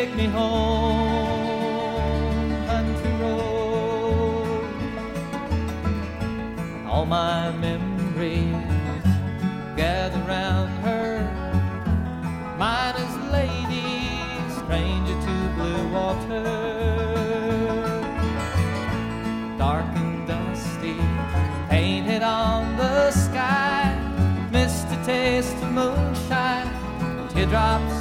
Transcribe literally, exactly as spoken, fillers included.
take me home, country road. All my memories gather round her, mine is lady, stranger to blue water. Dark and dusty, painted on the sky, missed a taste of moonshine, teardrops